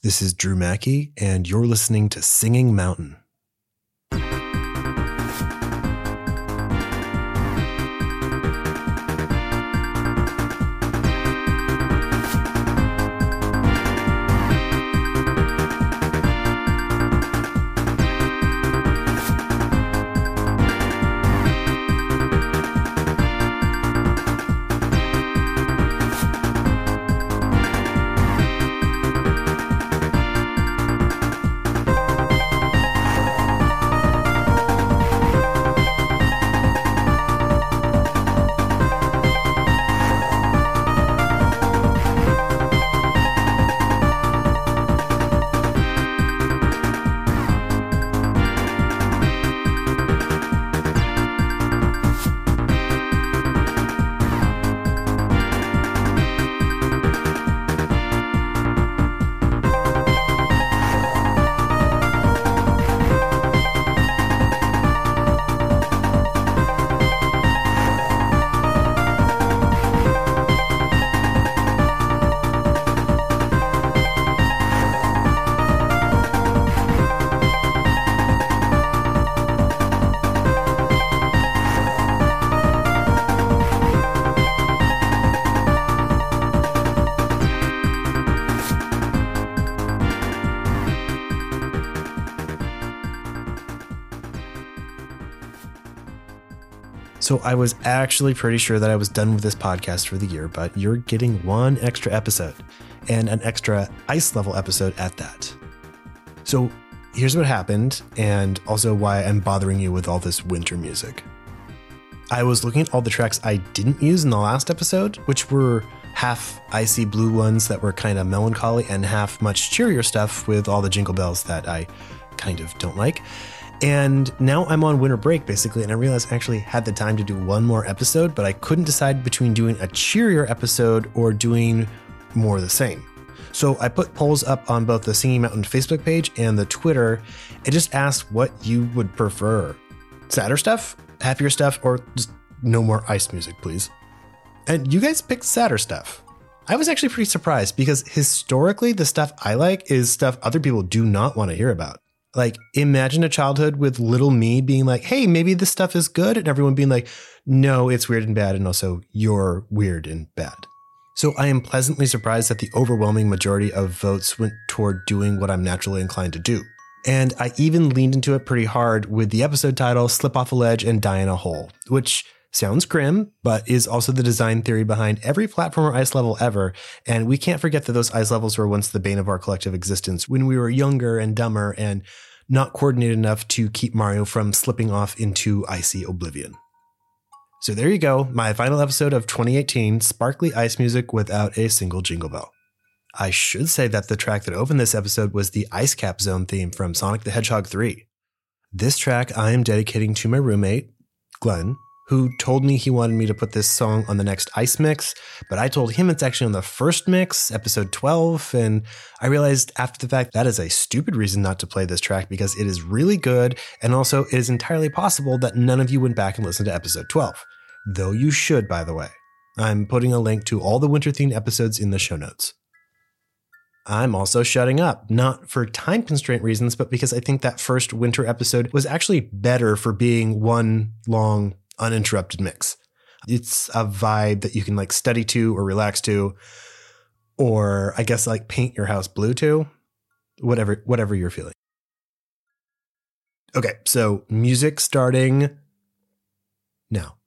This is Drew Mackey, and you're listening to Singing Mountain. So I was actually pretty sure that I was done with this podcast for the year, but you're getting one extra episode, and an extra ice level episode at that. So here's what happened, and also why I'm bothering you with all this winter music. I was looking at all the tracks I didn't use in the last episode, which were half icy blue ones that were kind of melancholy and half much cheerier stuff with all the jingle bells that I kind of don't like. And now I'm on winter break, basically, and I realized I actually had the time to do one more episode, but I couldn't decide between doing a cheerier episode or doing more of the same. So I put polls up on both the Singing Mountain Facebook page and the Twitter and just asked what you would prefer. Sadder stuff, happier stuff, or just no more ice music, please. And you guys picked sadder stuff. I was actually pretty surprised because historically the stuff I like is stuff other people do not want to hear about. Like, imagine a childhood with little me being like, hey, maybe this stuff is good. And everyone being like, no, it's weird and bad. And also, you're weird and bad. So I am pleasantly surprised that the overwhelming majority of votes went toward doing what I'm naturally inclined to do. And I even leaned into it pretty hard with the episode title, Slip Off a Ledge and Die in a Hole, which sounds grim, but is also the design theory behind every platformer ice level ever. And we can't forget that those ice levels were once the bane of our collective existence when we were younger and dumber and not coordinated enough to keep Mario from slipping off into icy oblivion. So there you go, my final episode of 2018, sparkly ice music without a single jingle bell. I should say that the track that opened this episode was the Ice Cap Zone theme from Sonic the Hedgehog 3. This track I am dedicating to my roommate, Glenn, who told me he wanted me to put this song on the next Ice Mix, but I told him it's actually on the first mix, episode 12, and I realized after the fact that is a stupid reason not to play this track because it is really good, and also it is entirely possible that none of you went back and listened to episode 12, though you should, by the way. I'm putting a link to all the winter-themed episodes in the show notes. I'm also shutting up, not for time constraint reasons, but because I think that first winter episode was actually better for being one long uninterrupted mix. It's a vibe that you can like study to or relax to, or I guess like paint your house blue to, whatever you're feeling. Okay, so music starting now.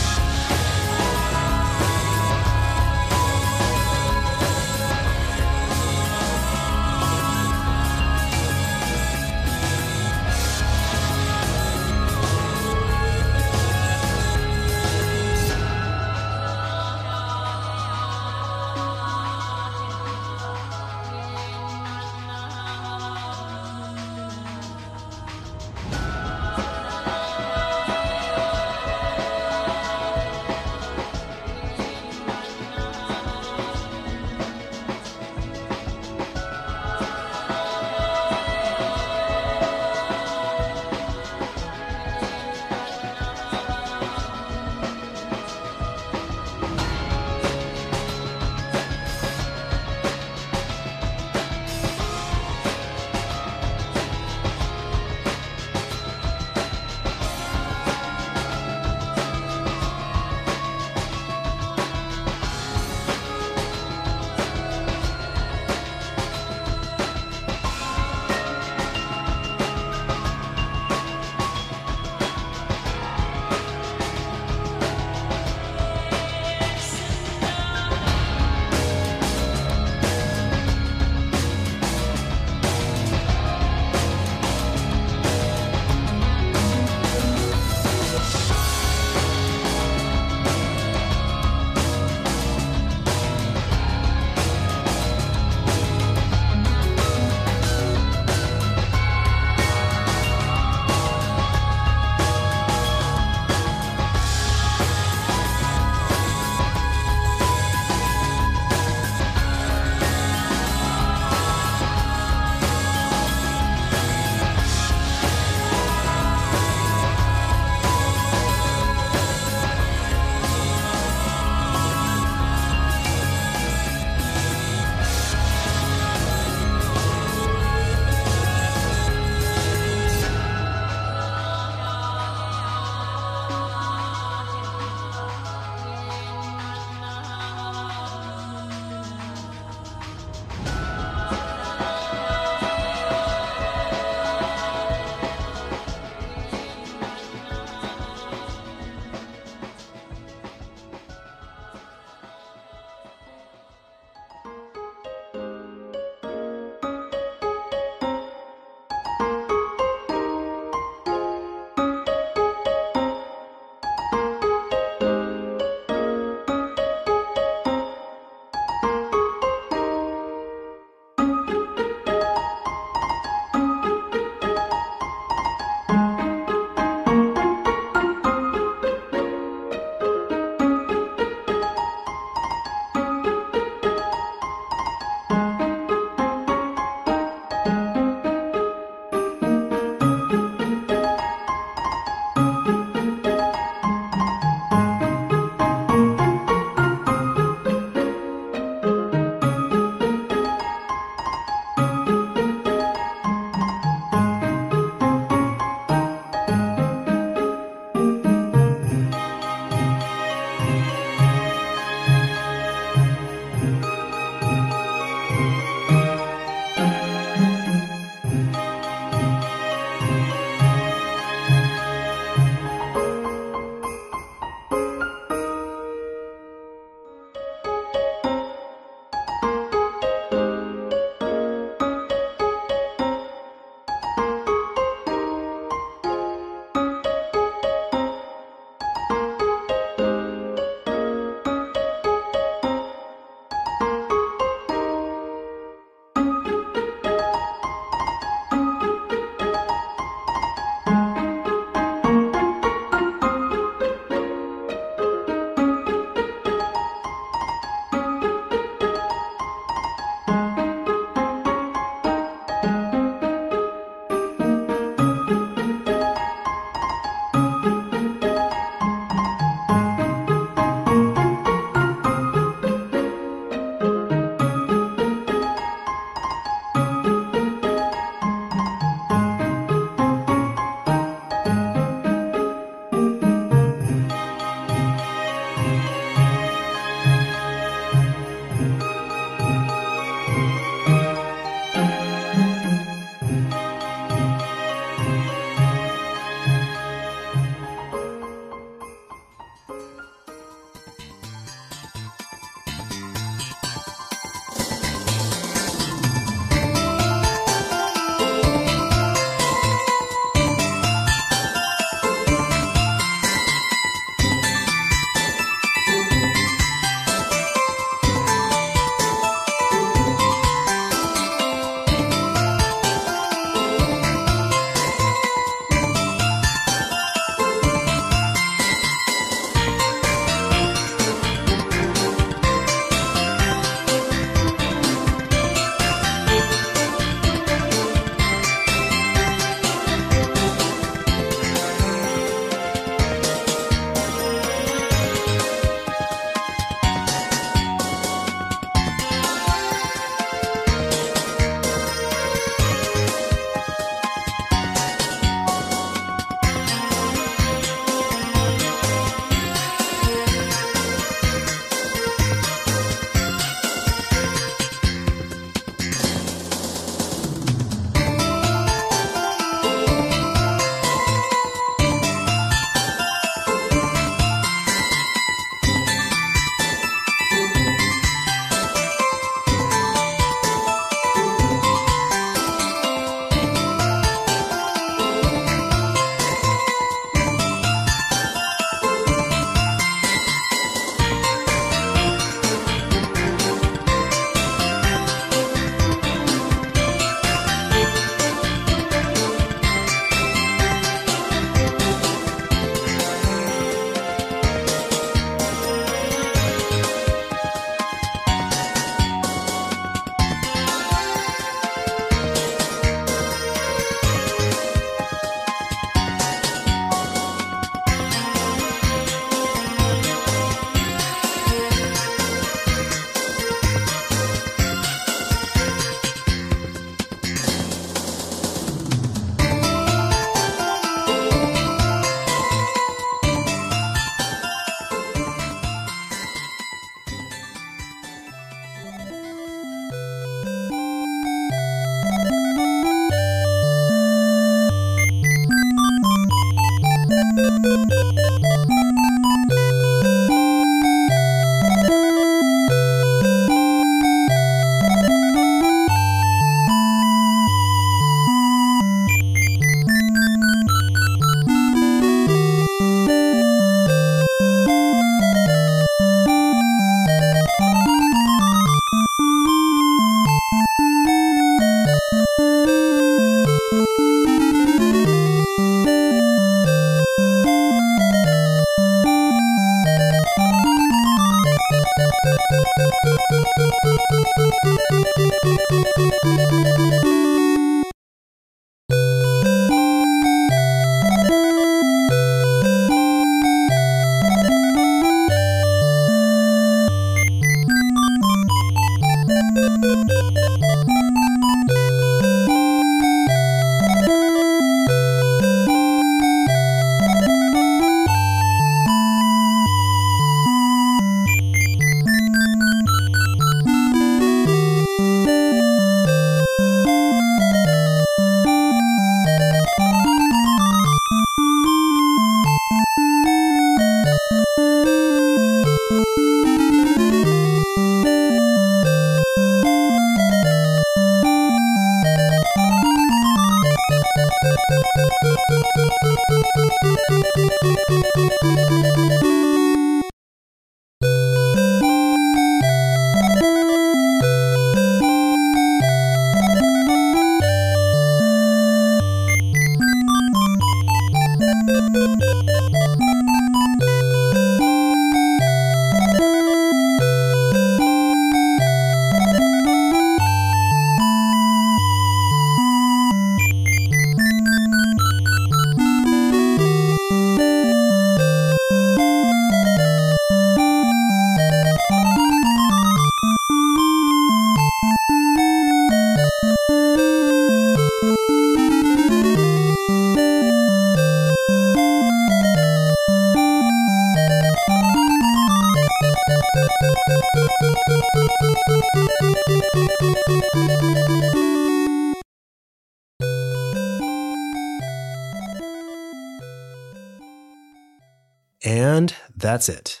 And that's it.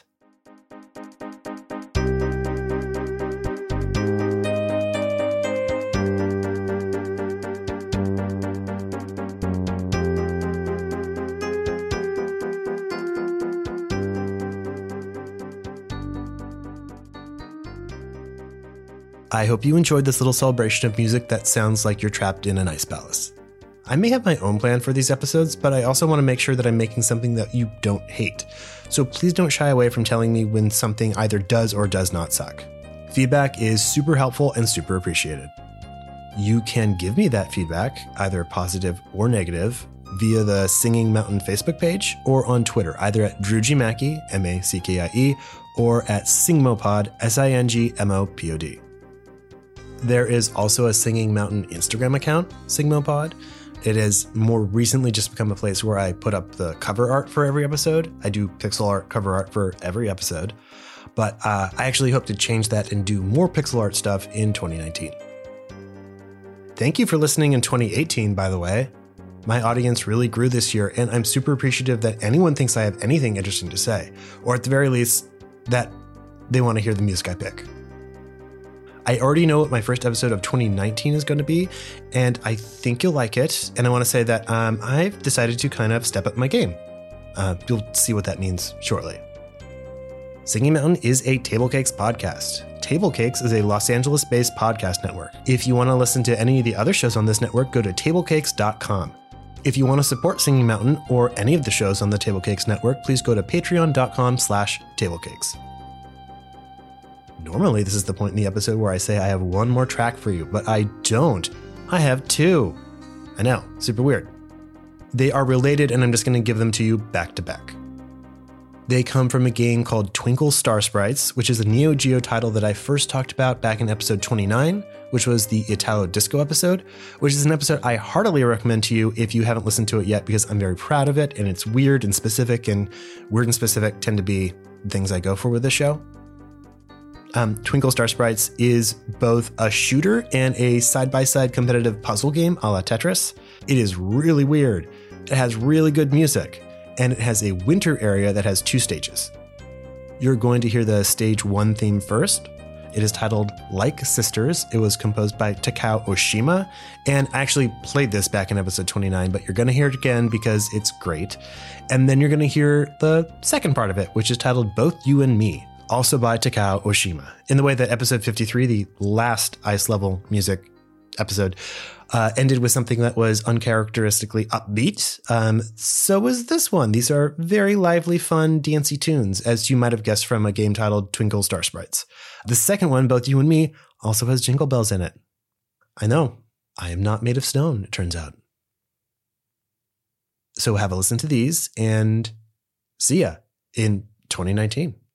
I hope you enjoyed this little celebration of music that sounds like you're trapped in an ice palace. I may have my own plan for these episodes, but I also want to make sure that I'm making something that you don't hate. So please don't shy away from telling me when something either does or does not suck. Feedback is super helpful and super appreciated. You can give me that feedback, either positive or negative, via the Singing Mountain Facebook page or on Twitter, either at DrewGMackey, M-A-C-K-I-E, or at Singmopod, S-I-N-G-M-O-P-O-D. There is also a Singing Mountain Instagram account, Singmopod. It has more recently just become a place where I put up the cover art for every episode. I do pixel art, cover art for every episode, but I actually hope to change that and do more pixel art stuff in 2019. Thank you for listening in 2018, by the way. My audience really grew this year, and I'm super appreciative that anyone thinks I have anything interesting to say, or at the very least, that they want to hear the music I pick. I already know what my first episode of 2019 is going to be, and I think you'll like it. And I want to say that I've decided to kind of step up my game. You'll see what that means shortly. Singing Mountain is a Table Cakes podcast. Table Cakes is a Los Angeles-based podcast network. If you want to listen to any of the other shows on this network, go to tablecakes.com. If you want to support Singing Mountain or any of the shows on the Table Cakes network, please go to patreon.com/tablecakes. Normally, this is the point in the episode where I say I have one more track for you, but I don't. I have two. I know, super weird. They are related, and I'm just going to give them to you back to back. They come from a game called Twinkle Star Sprites, which is a Neo Geo title that I first talked about back in episode 29, which was the Italo Disco episode, which is an episode I heartily recommend to you if you haven't listened to it yet, because I'm very proud of it, and it's weird and specific tend to be things I go for with this show. Twinkle Star Sprites is both a shooter and a side-by-side competitive puzzle game a la Tetris. It is really weird. It has really good music, and it has a winter area that has 2 stages. You're going to hear the stage 1 theme first. It is titled Like Sisters. It was composed by Takao Oshima, and I actually played this back in episode 29, but you're going to hear it again because it's great. And then you're going to hear the second part of it, which is titled Both You and Me, also by Takao Oshima. In the way that episode 53, the last ice level music episode, ended with something that was uncharacteristically upbeat. So was this one. These are very lively, fun, dancey tunes, as you might have guessed from a game titled Twinkle Star Sprites. The second one, Both You and Me, also has jingle bells in it. I know, I am not made of stone, it turns out. So have a listen to these and see ya in 2019.